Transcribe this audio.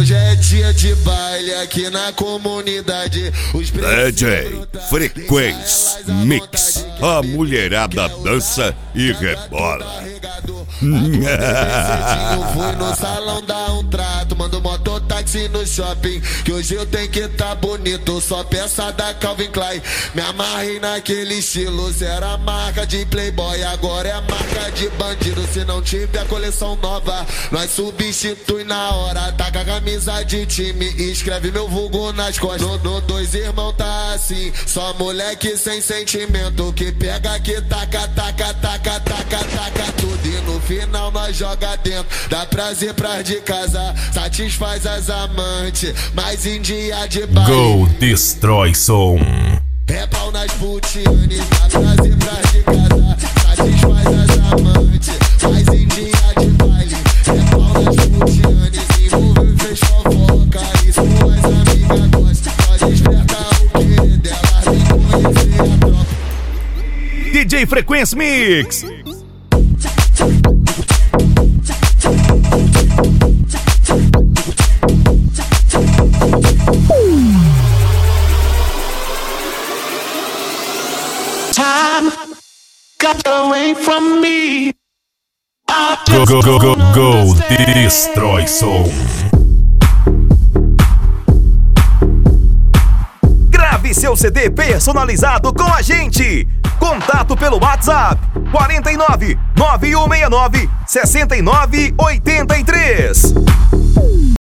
Hoje é dia de baile aqui na comunidade. Os DJ Frequência Mix. A mulherada dança e rebola. Fui no salão dar um trato, mando mototáxi no shopping, que hoje eu tenho que tá bonito. Só peça da Calvin Klein. Me amarrei naquele estilo. Se era marca de playboy, agora é marca de bandido. Se não tiver coleção nova, nós substitui na hora. Taca a camisa de time e escreve meu vulgo nas costas. No dois irmão tá assim, só moleque sem sentimento, que pega, que taca, taca, taca, taca, taca tudo. E no final nós joga dentro, dá prazer pras de casa, satisfaz as amantes, mas em dia de baile Go Destrói Som. é pau nas putianes, dá prazer pras de casa, satisfaz as amantes, mas em dia de baile é pau nas putianes, envolveu e fez fofoca, e suas amigas gostam, pode despertar o que delas, vem conhecer a tropa. DJ Frequência Mix. Time got away from me. Go Destrói Som. Grave seu CD personalizado com a gente. Contato pelo WhatsApp 49 9169 6983.